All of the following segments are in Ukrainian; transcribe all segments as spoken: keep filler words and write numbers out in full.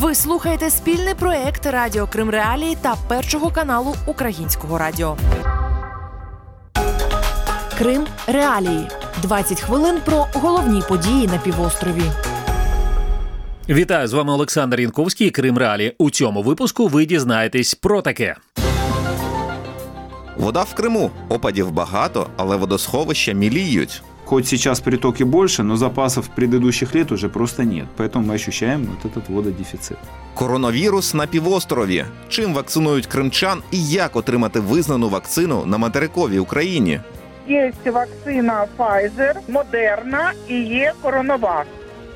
Ви слухаєте спільний проєкт Радіо Крим Реалії та Першого каналу Українського радіо. Крим Реалії. двадцять хвилин про головні події на півострові. Вітаю, з вами Олександр Янковський, Крим Реалії. У цьому випуску ви дізнаєтесь про таке. Вода в Криму. Опадів багато, але водосховища міліють. Хоть сейчас притоки больше, но запасов предыдущих лет уже просто нет. Поэтому мы ощущаем вот этот вододефицит. Коронавірус на півострові. Чим вакцинують кримчан і як отримати визнану вакцину на материковій Україні? Є вакцина Pfizer, Moderna і є Коронавак.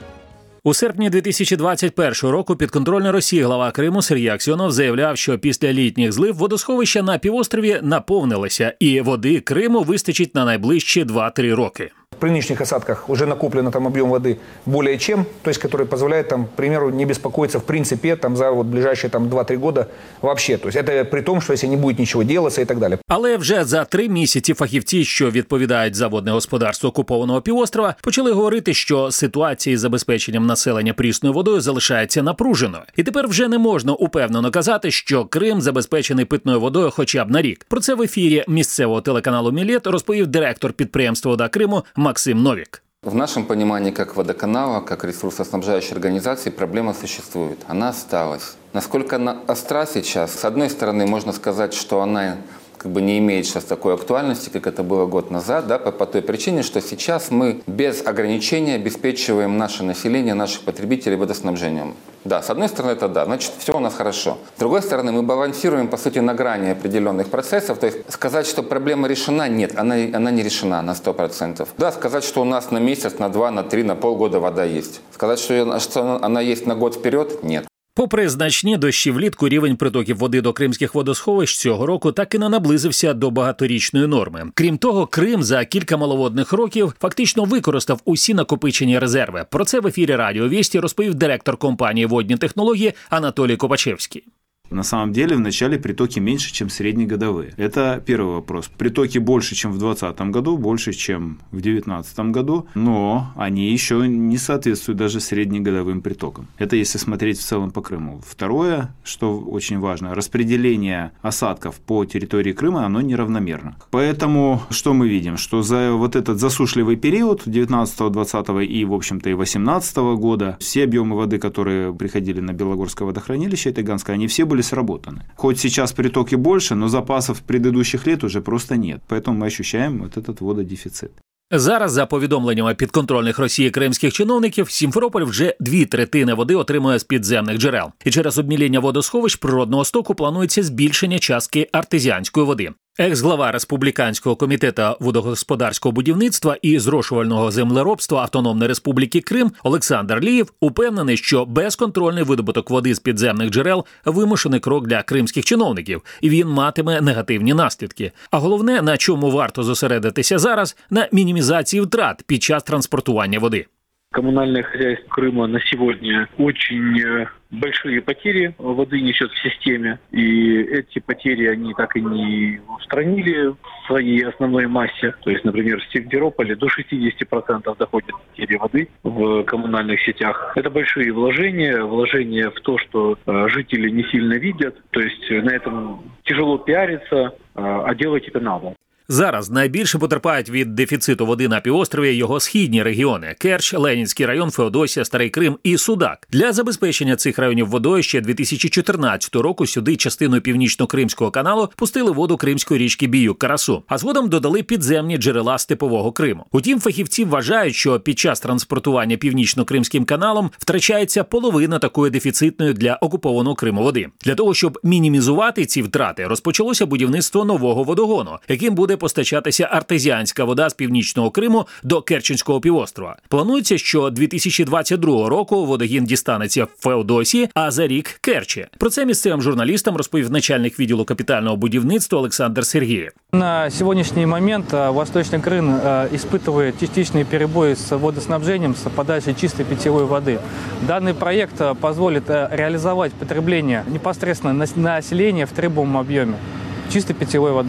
У серпні дві тисячі двадцять першого року підконтрольний Росії глава Криму Сергій Аксьонов заявляв, що після літніх злив водосховища на півострові наповнилися, і води Криму вистачить на найближчі два-три роки. При нынешних осадках уже накоплено там объем воды более чем, то есть который позволяет там, к примеру, не беспокоиться в принципе там за вот ближайшие там два-три года вообще. То есть это при том, что если не будет ничего делаться и так далее. Але вже за три місяці фахівці, що відповідають за водне господарство окупованого півострова, почали говорити, що ситуація із забезпеченням населення прісною водою залишається напруженою. І тепер вже не можна упевнено казати, що Крим забезпечений питною водою хоча б на рік. Про це в ефірі місцевого телеканалу «Мілет» розповів директор підприємства «Вода Криму» Максим Новик. В нашем понимании, как водоканала, как ресурсоснабжающей организации, проблема существует. Она осталась. Насколько она остра сейчас? С одной стороны, можно сказать, что она как бы не имеет сейчас такой актуальности, как это было год назад, да, по, по той причине, что сейчас мы без ограничений обеспечиваем наше население, наших потребителей водоснабжением. Да, с одной стороны, это да, значит, все у нас хорошо. С другой стороны, мы балансируем, по сути, на грани определенных процессов. То есть сказать, что проблема решена, нет, она, она не решена на сто процентов. Да, сказать, что у нас на месяц, на два, на три, на полгода вода есть. Сказать, что, что она есть на год вперед, нет. Попри значні дощі влітку, рівень притоків води до кримських водосховищ цього року так і не наблизився до багаторічної норми. Крім того, Крим за кілька маловодних років фактично використав усі накопичені резерви. Про це в ефірі Радіо Вісті розповів директор компанії «Водні технології» Анатолій Копачевський. На самом деле, в начале притоки меньше, чем среднегодовые. Это первый вопрос. Притоки больше, чем в двадцатом году, больше, чем в девятнадцатом году, но они еще не соответствуют даже среднегодовым притокам. Это если смотреть в целом по Крыму. Второе, что очень важно, распределение осадков по территории Крыма, оно неравномерно. Поэтому что мы видим? Что за вот этот засушливый период девятнадцатого, двадцатого и, в общем-то, и восемнадцатого года, все объемы воды, которые приходили на Белогорское водохранилище, Таганское, они все были сработаны. Хоть сейчас притоки больше, но запасов предыдущих лет уже просто нет. Поэтому мы ощущаем вот этот вододефицит. Зараз, за повідомленнями підконтрольних Росії кримських чиновників, Сімферополь вже дві третини води отримує з підземних джерел. І через обміління водосховищ природного стоку планується збільшення частки артезіанської води. Екс-глава Республіканського комітету водогосподарського будівництва і зрошувального землеробства Автономної Республіки Крим Олександр Лієв упевнений, що безконтрольний видобуток води з підземних джерел – вимушений крок для кримських чиновників, і він матиме негативні наслідки. А головне, на чому варто зосередитися зараз – на мінімізації втрат під час транспортування води. Коммунальное хозяйство Крыма на сегодня очень большие потери воды несет в системе. И эти потери они так и не устранили в своей основной массе. То есть, например, в Симферополе до шестидесяти процентов доходят потери воды в коммунальных сетях. Это большие вложения, вложения в то, что жители не сильно видят. То есть на этом тяжело пиариться, а делать это надо. Зараз найбільше потерпають від дефіциту води на півострові його східні регіони – Керч, Ленінський район, Феодосія, Старий Крим і Судак. Для забезпечення цих районів водою ще дві тисячі чотирнадцятого року сюди частиною Північно-Кримського каналу пустили воду Кримської річки Біюк-Карасу, а згодом додали підземні джерела Степового Криму. Утім, фахівці вважають, що під час транспортування Північно-Кримським каналом втрачається половина такої дефіцитної для окупованого Криму води. Для того, щоб мінімізувати ці втрати, розпочалося будівництво нового водогону, яким буде постачатися артезіанська вода з Північного Криму до Керченського півострова. Планується, що дві тисячі двадцять другого року водогін дістанеться в Феодосії, а за рік – Керчі. Про це місцевим журналістам розповів начальник відділу капітального будівництва Олександр Сергієв. На сегодняшний момент Восточный Крым испытывает частичные перебои с водоснабжением, с подачей чистой питьевой воды. Данный проект позволит реализовать потребление непосредственно населения в требуемом объеме чистой питьевой водой.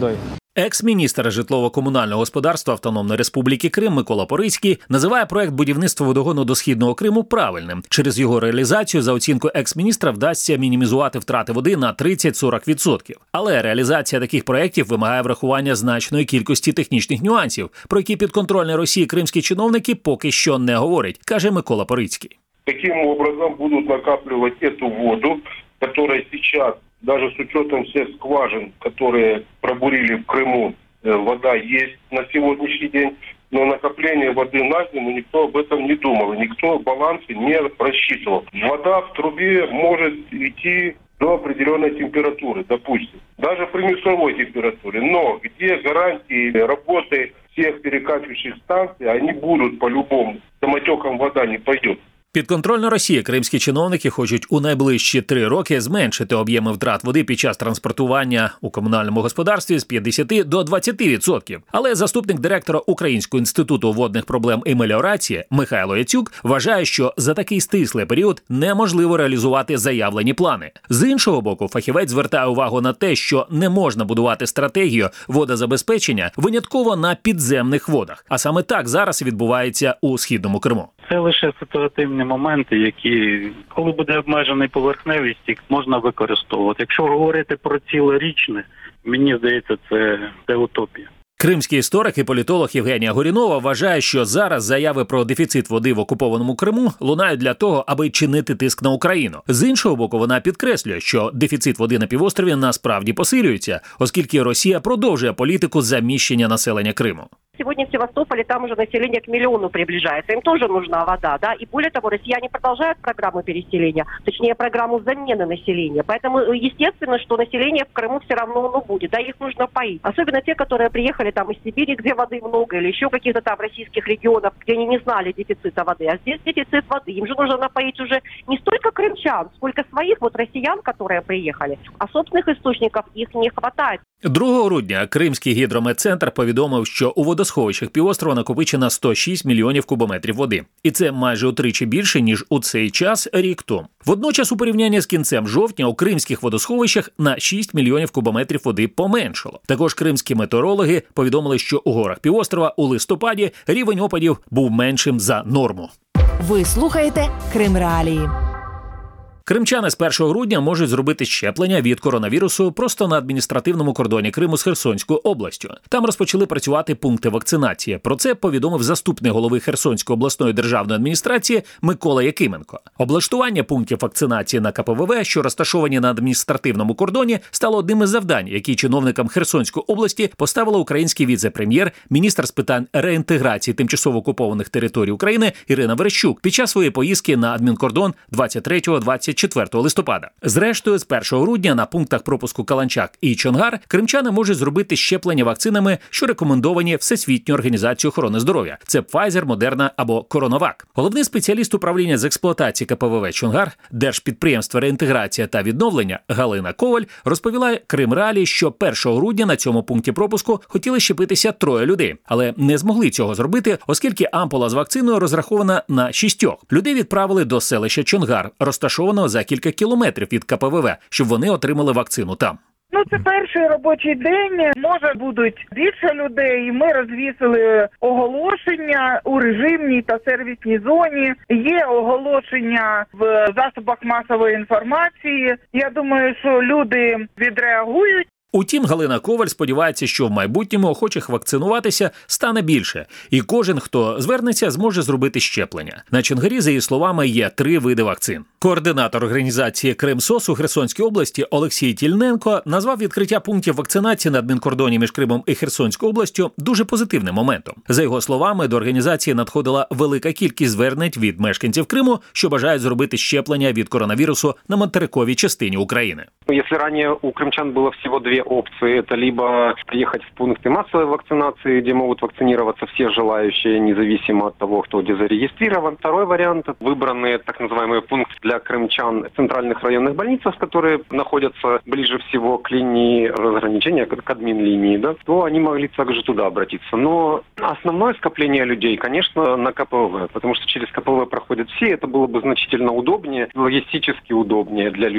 Екс-міністр житлово-комунального господарства Автономної Республіки Крим Микола Порицький називає проект будівництва водогону до Східного Криму правильним. Через його реалізацію, за оцінкою екс-міністра, вдасться мінімізувати втрати води на тридцять-сорок відсотків. Але реалізація таких проєктів вимагає врахування значної кількості технічних нюансів, про які підконтрольні Росії кримські чиновники поки що не говорять, каже Микола Порицький. Каким образом будут накапливать эту воду, которая сейчас, даже с учетом всех скважин, которые пробурили в Крыму, вода есть на сегодняшний день, но накопление воды на зиму никто об этом не думал, и никто балансы не рассчитывал. Вода в трубе может идти до определенной температуры, допустим, даже при минусовой температуре. Но где гарантии работы всех перекачивающих станций, они будут по-любому. Самотеком вода не пойдет. Підконтрольно Росії кримські чиновники хочуть у найближчі три роки зменшити об'єми втрат води під час транспортування у комунальному господарстві з п'ятдесят до двадцяти відсотків. Але заступник директора Українського інституту водних проблем і меліорації Михайло Яцюк вважає, що за такий стислий період неможливо реалізувати заявлені плани. З іншого боку, фахівець звертає увагу на те, що не можна будувати стратегію водозабезпечення винятково на підземних водах. А саме так зараз відбувається у Східному Криму. Це лише ситуативні моменти, які, коли буде обмежений поверхневість, можна використовувати. Якщо говорити про цілорічне, мені здається, це, це утопія. Кримський історик і політолог Євгенія Горінова вважає, що зараз заяви про дефіцит води в окупованому Криму лунають для того, аби чинити тиск на Україну. З іншого боку, вона підкреслює, що дефіцит води на півострові насправді посилюється, оскільки Росія продовжує політику заміщення населення Криму. Сегодня в Севастополе там уже население к миллиону приближается. Им тоже нужна вода, да. И более того, россияне продолжают программу переселения, точнее, программу замены населения. Поэтому, естественно, что население в Крыму все равно ну, будет, да, их нужно поить. Особенно те, которые приехали там из Сибири, где воды много, или еще каких-то там российских регионов, где они не знали дефицита воды. А здесь дефицит воды. Им же нужно напоить уже не столько крымчан, сколько своих вот россиян, которые приехали. А собственных источников их не хватает. другого грудня Кримський гідрометцентр повідомив, що у водосховищах півострова накопичено сто шість мільйонів кубометрів води. І це майже утричі більше, ніж у цей час рік тому. Водночас, у порівнянні з кінцем жовтня, у кримських водосховищах на шість мільйонів кубометрів води поменшало. Також кримські метеорологи повідомили, що у горах півострова у листопаді рівень опадів був меншим за норму. Ви слухаєте Крим Реалії. Кримчани з першого грудня можуть зробити щеплення від коронавірусу просто на адміністративному кордоні Криму з Херсонською областю. Там розпочали працювати пункти вакцинації. Про це повідомив заступник голови Херсонської обласної державної адміністрації Микола Якименко. Облаштування пунктів вакцинації на ка пе ве ве, що розташовані на адміністративному кордоні, стало одним із завдань, які чиновникам Херсонської області поставила український віце-прем'єр, міністр з питань реінтеграції тимчасово окупованих територій України Ірина Верещук під час своєї поїздки на адмінкордон двадцять третього - двадцять четвертого листопада. Зрештою, з першого грудня на пунктах пропуску Каланчак і Чонгар кримчани можуть зробити щеплення вакцинами, що рекомендовані Всесвітньою організацією охорони здоров'я. Це Pfizer, Moderna або CoronaVac. Головний спеціаліст управління з експлуатації ка пе ве ве Чонгар, Держпідприємства реінтеграція та відновлення Галина Коваль розповіла Крим Реалії, що першого грудня на цьому пункті пропуску хотіли щепитися троє людей, але не змогли цього зробити, оскільки ампула з вакциною розрахована на шістьох. Людей відправили до селища Чонгар, розташованого за кілька кілометрів від ка пе ве ве, щоб вони отримали вакцину там. Ну, це перший робочий день. Може, будуть більше людей. Ми розвісили оголошення у режимній та сервісній зоні. Є оголошення в засобах масової інформації. Я думаю, що люди відреагують. Утім, Галина Коваль сподівається, що в майбутньому охочих вакцинуватися стане більше, і кожен, хто звернеться, зможе зробити щеплення. На Чонгарі, за її словами, є три види вакцин. Координатор організації «Кримсос» у Херсонській області Олексій Тільненко назвав відкриття пунктів вакцинації на адмінкордоні між Кримом і Херсонською областю дуже позитивним моментом. За його словами, до організації надходила велика кількість звернень від мешканців Криму, що бажають зробити щеплення від коронавірусу на материковій частині України. Если ранее у крымчан было всего две опции, это либо приехать в пункты массовой вакцинации, где могут вакцинироваться все желающие, независимо от того, кто где зарегистрирован. Второй вариант – выбранные так называемые пункты для крымчан в центральных районных больницах, которые находятся ближе всего к линии разграничения, к админ-линии, да, то они могли также туда обратиться. Но основное скопление людей, конечно, на ка пе ве ве, потому что через ка пе ве ве проходят все, это было бы значительно удобнее, логистически удобнее для людей.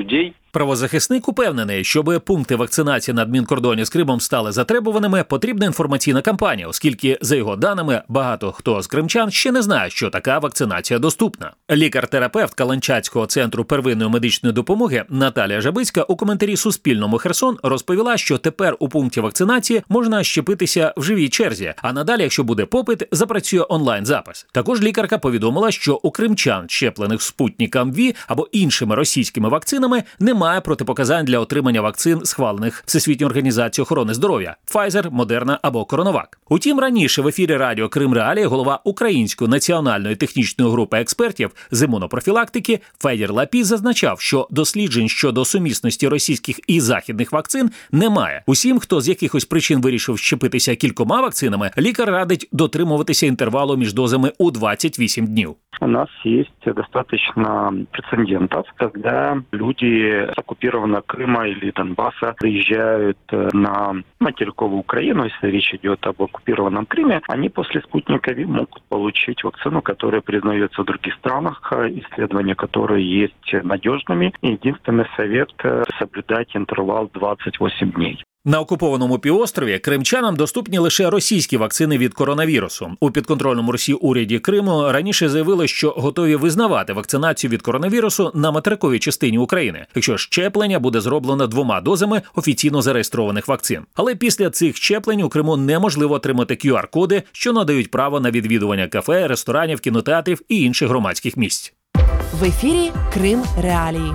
Правозахисник упевнений, щоб пункти вакцинації на адмінкордоні з Кримом стали затребуваними, потрібна інформаційна кампанія, оскільки, за його даними, багато хто з кримчан ще не знає, що така вакцинація доступна. Лікар-терапевт Каланчацького центру первинної медичної допомоги Наталія Жабицька у коментарі Суспільному Херсон розповіла, що тепер у пункті вакцинації можна щепитися в живій черзі, а надалі, якщо буде попит, запрацює онлайн-запис. Також лікарка повідомила, що у кримчан, щеплених Спутником Ві або іншими російськими вакцинами, немає Немає протипоказань для отримання вакцин, схвалених Всесвітньою організацією охорони здоров'я – Pfizer, Moderna або CoronaVac. Утім, раніше в ефірі радіо Крим Реалії голова Української національної технічної групи експертів з імунопрофілактики Федір Лапій зазначав, що досліджень щодо сумісності російських і західних вакцин немає. Усім, хто з якихось причин вирішив щепитися кількома вакцинами, лікар радить дотримуватися інтервалу між дозами у двадцять вісім днів. У нас есть достаточно прецедентов, когда люди с оккупированного Крыма или Донбасса приезжают на материковую Украину, если речь идет об оккупированном Крыме, они после спутника Ви могут получить вакцину, которая признается в других странах, исследования которые есть надежными. Единственный совет – соблюдать интервал двадцять восемь дней. На окупованому півострові кримчанам доступні лише російські вакцини від коронавірусу. У підконтрольному Росії уряді Криму раніше заявили, що готові визнавати вакцинацію від коронавірусу на материковій частині України, якщо щеплення буде зроблено двома дозами офіційно зареєстрованих вакцин. Але після цих щеплень у Криму неможливо отримати кю ар-коди, що надають право на відвідування кафе, ресторанів, кінотеатрів і інших громадських місць. В ефірі Крим Реалії.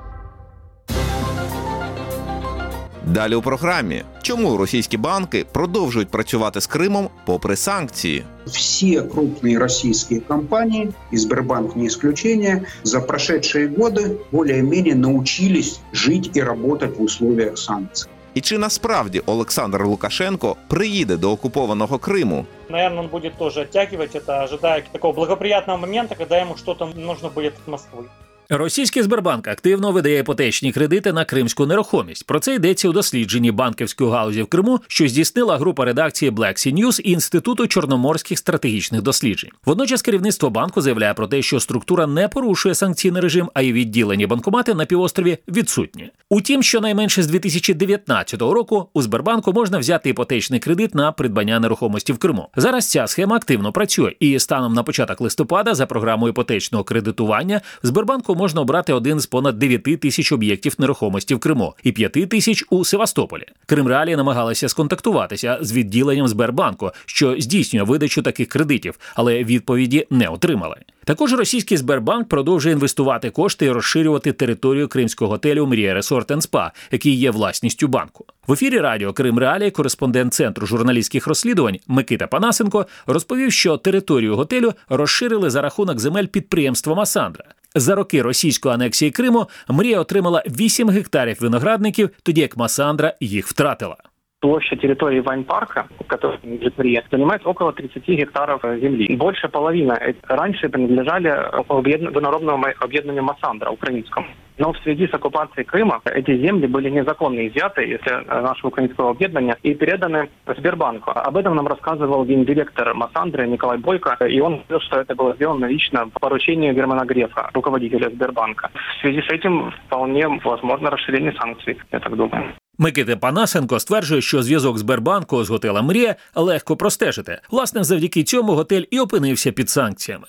Далі у програмі. Чому російські банки продовжують працювати з Кримом попри санкції? Все крупные российские компании, и Сбербанк не исключение, за прошедшие годы более-менее научились жить и работать в условиях санкций. І чи насправді Олександр Лукашенко приїде до окупованного Криму? Наверное, он будет тоже оттягивать это, ожидая такого благоприятного момента, когда ему что-то нужно будет от Москвы. Російський Сбербанк активно видає іпотечні кредити на кримську нерухомість. Про це йдеться у дослідженні банківської галузі в Криму, що здійснила група редакції Black Sea News і Інституту чорноморських стратегічних досліджень. Водночас керівництво банку заявляє про те, що структура не порушує санкційний режим, а й відділені банкомати на півострові відсутні. Утім, щонайменше з дві тисячі дев'ятнадцятого року у Сбербанку можна взяти іпотечний кредит на придбання нерухомості в Криму. Зараз ця схема активно працює, і станом на початок листопада за програмою іпотечного кредитування в Сбербанку можна обрати один з понад дев'яти тисяч об'єктів нерухомості в Криму і п'яти тисяч у Севастополі. Крим Реалії намагалися сконтактуватися з відділенням Сбербанку, що здійснює видачу таких кредитів, але відповіді не отримали. Також російський Сбербанк продовжує інвестувати кошти і розширювати територію кримського готелю «Мрія Resort енд Spa», який є власністю банку. В ефірі радіо Крим Реалії кореспондент Центру журналістських розслідувань Микита Панасенко розповів, що територію готелю розширили за рахунок земель підприємства «Масандра». За роки російської анексії Криму «Мрія» отримала вісім гектарів виноградників, тоді як «Масандра» їх втратила. Площадь территории вайн-парка, который предприятие, занимает около тридцать гектаров земли. Больше половины раньше принадлежали виноробному объединению «Масандра» украинскому. Но в связи с оккупацией Крыма эти земли были незаконно изъяты из нашего украинского объединения и переданы Сбербанку. Об этом нам рассказывал гендиректор «Масандры» Николай Бойко, и он говорил, что это было сделано лично по поручению Германа Грефа, руководителя Сбербанка. В связи с этим вполне возможно расширение санкций, я так думаю. Микита Панасенко стверджує, що зв'язок Сбербанку з готелем «Мрія» легко простежити. Власне, завдяки цьому готель і опинився під санкціями.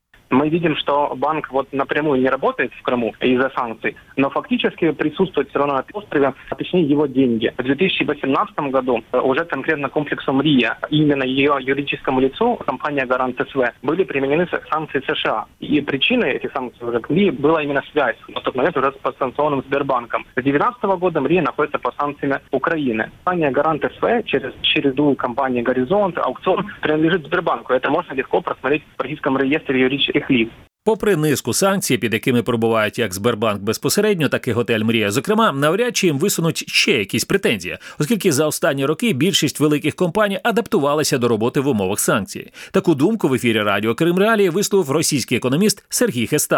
Мы видим, что банк вот напрямую не работает в Крыму из-за санкций, но фактически присутствует все равно на острове, а точнее его деньги. В две тысячи восемнадцатом году уже конкретно комплексу «Мрия», именно ее юридическому лицу, компания «Гарант СВ», были применены санкции США. И причиной этих санкций уже к «Мрии» была именно связь на тот момент уже с подсанкционным Сбербанком. С две тысячи девятнадцатого года «Мрия» находится под санкциями Украины. Компания «Гарант СВ» через череду компаний «Горизонт», «Аукцион» принадлежит Сбербанку. Это можно легко просмотреть в российском реестре юридических. Попри низку санкцій, під якими перебувають як Сбербанк безпосередньо, так і готель «Мрія», зокрема, навряд чи їм висунуть ще якісь претензії, оскільки за останні роки більшість великих компаній адаптувалися до роботи в умовах санкцій. Таку думку в ефірі радіо Крим Реалії висловив російський економіст Сергій Хестанов.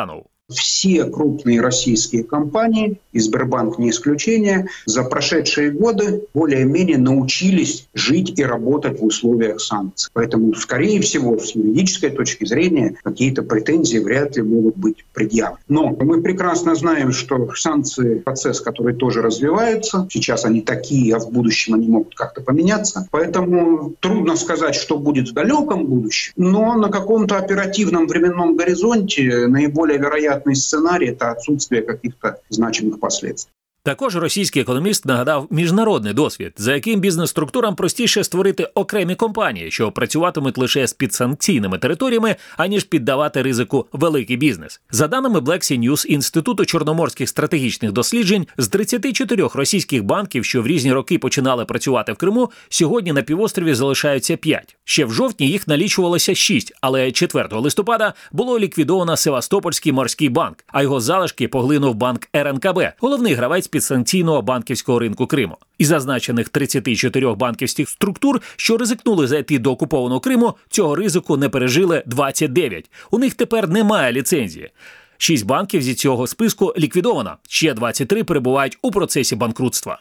Все крупные российские компании, и Сбербанк не исключение, за прошедшие годы более-менее научились жить и работать в условиях санкций. Поэтому, скорее всего, с юридической точки зрения какие-то претензии вряд ли могут быть предъявлены. Но мы прекрасно знаем, что санкции – процесс, который тоже развивается. Сейчас они такие, а в будущем они могут как-то поменяться. Поэтому трудно сказать, что будет в далеком будущем. Но на каком-то оперативном временном горизонте наиболее вероятный сценарий – это отсутствие каких-то значимых последствий. Також російський економіст нагадав міжнародний досвід, за яким бізнес-структурам простіше створити окремі компанії, що працюватимуть лише з підсанкційними територіями, аніж піддавати ризику великий бізнес. За даними Black Sea News Інституту чорноморських стратегічних досліджень, з тридцяти чотирьох російських банків, що в різні роки починали працювати в Криму, сьогодні на півострові залишаються п'ять. Ще в жовтні їх налічувалося шість, але четвертого листопада було ліквідовано Севастопольський морський банк, а його залишки поглинув банк Ер Ен Ка Бе, головний гравець підсанкційного банківського ринку Криму. Із зазначених тридцяти чотирьох банківських структур, що ризикнули зайти до окупованого Криму, цього ризику не пережили двадцять дев'ять. У них тепер немає ліцензії. Шість банків зі цього списку ліквідовано, ще двадцять три перебувають у процесі банкрутства.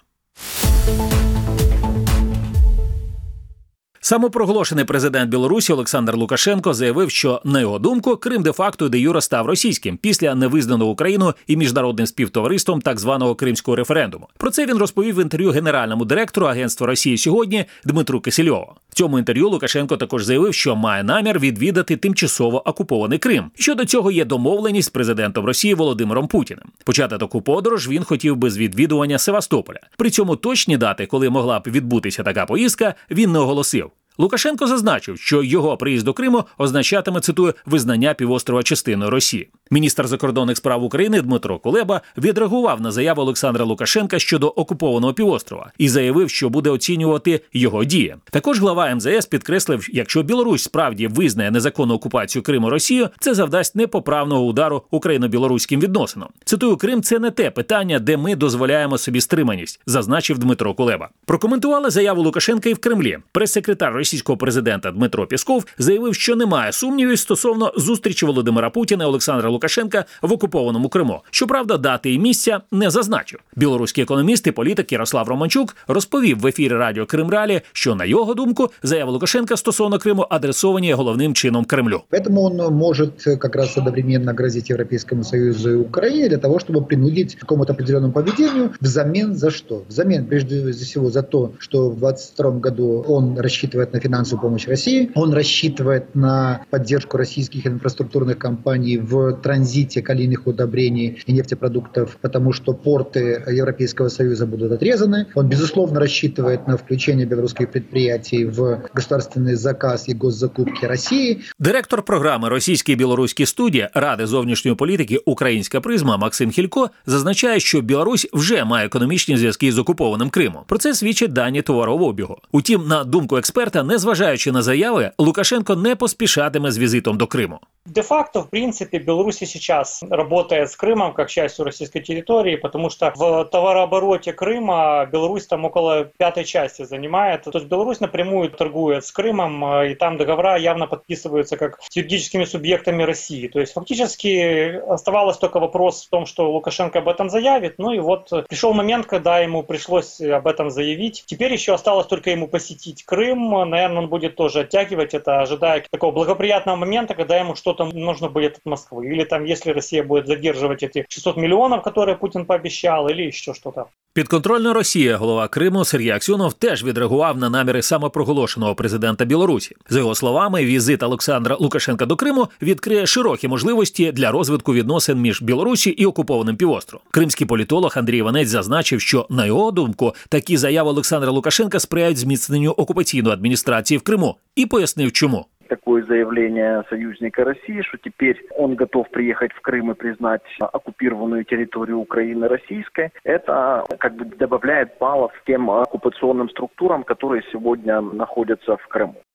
Самопроголошений президент Білорусі Олександр Лукашенко заявив, що, на його думку, Крим де-факто і де-юре став російським після невизнаного Україною і міжнародним співтовариством так званого кримського референдуму. Про це він розповів в інтерв'ю генеральному директору Агентства Росії сьогодні Дмитру Кисельову. В цьому інтерв'ю Лукашенко також заявив, що має намір відвідати тимчасово окупований Крим. Щодо цього є домовленість з президентом Росії Володимиром Путіним. Почати таку подорож він хотів би з відвідування Севастополя. При цьому точні дати, коли могла б відбутися така поїздка, він не оголосив. Лукашенко зазначив, що його приїзд до Криму означатиме, цитую, визнання півострова частиною Росії. Міністр закордонних справ України Дмитро Кулеба відреагував на заяву Олександра Лукашенка щодо окупованого півострова і заявив, що буде оцінювати його дії. Також глава Ем Зе Ес підкреслив, якщо Білорусь справді визнає незаконну окупацію Криму Росією, це завдасть непоправного удару україно-білоруським відносинам. Цитую, Крим – це не те питання, де ми дозволяємо собі стриманість, зазначив Дмитро Кулеба. Прокоментували заяву Лукашенка і в Кремлі. Прес-секретар російського президента Дмитро Пєсков заявив, що немає сумнівів стосовно зустрічі Володимира Путіна і Олександра Лукашенка в окупованому Криму. Щоправда, дати і місця не зазначив. Білоруський економіст і політик Ярослав Романчук розповів в ефірі радіо Крим Реалії, що, на його думку, заяви Лукашенка стосовно Криму адресовані головним чином Кремлю. Поэтому он может как раз одновременно грозить Европейскому Союзу и Украине для того, чтобы принудить к какому-то определенному поведению. Взамен за что? Взамен, прежде всего, за то, что в двадцать втором году он рассчитывает на финансовую помощь России, он рассчитывает на поддержку российских инфраструктурных компаний в транзите калийных удобрений и нефтепродуктов, потому что порты Европейского Союза будут отрезаны. Он, безусловно, рассчитывает на включение белорусских предприятий в государственный заказ и госзакупки России. Директор програми «Російські і білоруські студії» Ради зовнішньої політики «Українська призма» Максим Хілько зазначає, що Білорусь вже має економічні зв'язки з окупованим Кримом. Про це свідчить дані товарообігу. Утім, на думку експерта, незважаючи на заяви, Лукашенко не поспішатиме з візитом до Криму. Де-факто, в принципе, Беларусь сейчас работает с Крымом как частью российской территории, потому что в товарообороте Крыма Беларусь там около пятой части занимает. То есть Беларусь напрямую торгует с Крымом, и там договора явно подписываются как с юридическими субъектами России. То есть фактически оставалось только вопрос в том, что Лукашенко об этом заявит. Ну и вот пришел момент, когда ему пришлось об этом заявить. Теперь еще осталось только ему посетить Крым. Наверное, он будет тоже оттягивать это, ожидая такого благоприятного момента, когда ему что-то нужно будет от Москвы. Или там, если Россия будет задерживать эти шестьсот миллионов, которые Путин пообещал, или еще что-то. Підконтрольна Росія, голова Криму Сергій Аксьонов теж відреагував на наміри самопроголошеного президента Білорусі. За його словами, візит Олександра Лукашенка до Криму відкриє широкі можливості для розвитку відносин між Білорусі і окупованим півостровом. Кримський політолог Андрій Іванець зазначив, що, на його думку, такі заяви Олександра Лукашенка сприяють зміцненню окупаційної адміністрації в Криму. І пояснив, чому. Такое заявление союзника России, что теперь он готов приехать в Крым и признать оккупированную территорию Украины российской, это как бы добавляет баллов тем оккупационным структурам, которые сегодня находятся в Крыму.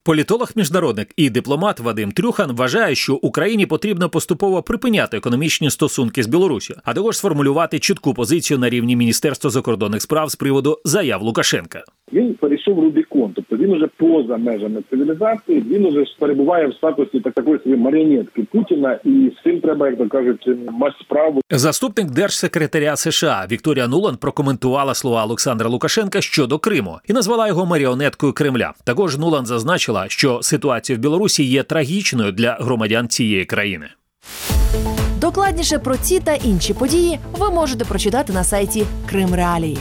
Політолог-міжнародник і дипломат Вадим Трюхан вважає, що Україні потрібно поступово припиняти економічні стосунки з Білоруссю, а також сформулювати чітку позицію на рівні Міністерства закордонних справ з приводу заяв Лукашенка. Він перейшов Рубікон, тобто він уже поза межами цивілізації, він уже перебуває в статусі так, такої собі маріонетки Путіна, і з цим треба, як то кажуть, мати справу. Заступник держсекретаря США Вікторія Нуланд прокоментувала слова Олександра Лукашенка щодо Криму і назвала його маріонеткою Кремля. Також Нуланд зазначила, що ситуація в Білорусі є трагічною для громадян цієї країни. Докладніше про ці та інші події ви можете прочитати на сайті Крим Реалії.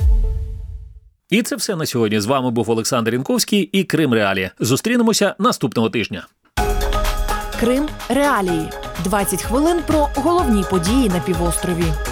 І це все на сьогодні. З вами був Олександр Янковський і Крим Реалії. Зустрінемося наступного тижня. Крим Реалії. двадцять хвилин про головні події на півострові.